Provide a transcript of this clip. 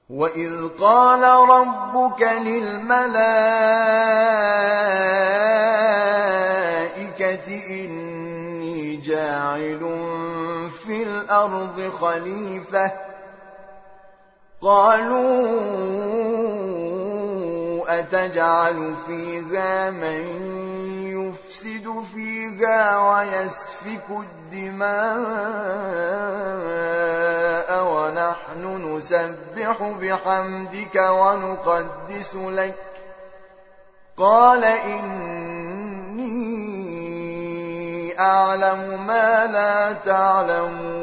وَإِذْ قَالَ رَبُّكَ لِلْمَلَائِكَةِ إِنِّي جَاعِلٌ فِي الْأَرْضِ خَلِيفَةً قَالُوا أَتَجْعَلُ فِيهَا مَن يُفْسِدُ فِيهَا وَيَسْفِكُ الدِّمَاءَ وَنَحْنُ نُسَبِّحُ بِحَمْدِكَ وَنُقَدِّسُ لَكَ قَالَ إِنِّي أَعْلَمُ مَا لَا تَعْلَمُونَ